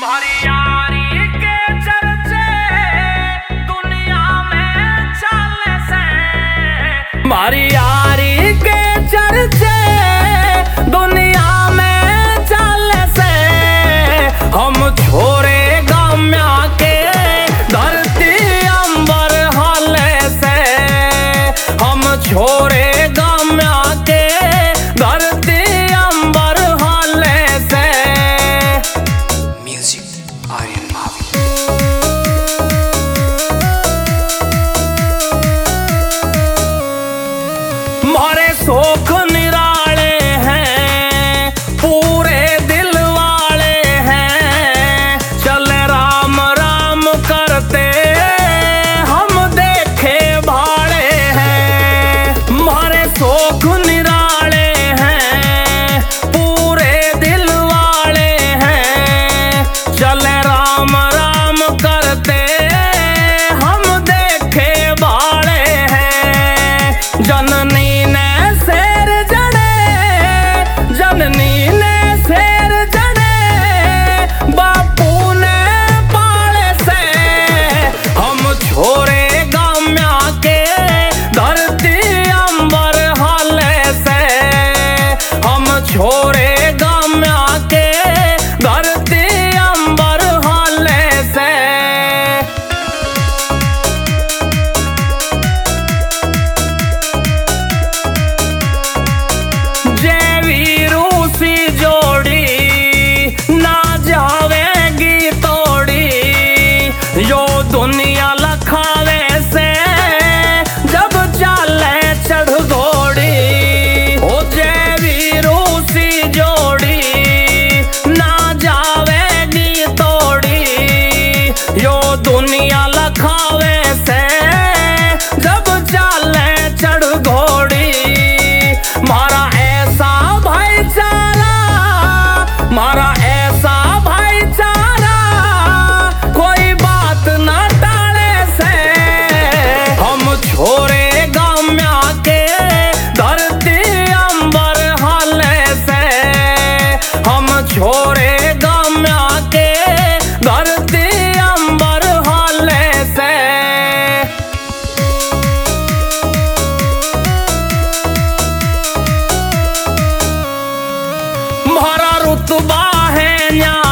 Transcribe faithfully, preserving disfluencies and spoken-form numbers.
तुम्हारी यारी के चर्चे दुनिया में चले से, तुम्हारी यारी के चर्चे दुनिया में चले से। हम छोरे गाम्या के धरती अंबर हाले से, हम छोरे गाम्या के धरती अंबर हाले से। म्यूजिक आर्यन भाभी। मारे शोक निराले हैं, पूरे दिल वाले हैं, चले राम राम करते हम देखे भाड़े हैं। मारे शोक निराले हैं, पूरे दिल वाले हैं, चले राम राम करते हम देखे भाड़े हैं। जननी ने शेर जड़े, जननी ने शेर जड़े, बापू ने पाले से। हम छोरे गाम्या के धरती अंबर हाले से, हम छोरे गाम्या के धरती अंबर हाले से। जय वीरू सी जोड़ी ना जावेगी तोड़ी, यो दुनिया लखावे से जब चाले चढ़ घोड़ी। ओ जय वीरू सी जोड़ी ना जावेगी तोड़ी, यो दुनिया लखावे से जब चाले चढ़ घोड़ी। मारा ऐसा भाईचारा, मारा ऐसा भाईचारा, कोई बात न टाले से। हम छोरे गाम्या के धरती अंबर हाले से, हम छोरे गाम्या के धरती अंबर हाले से। मारा रुतबा है न्या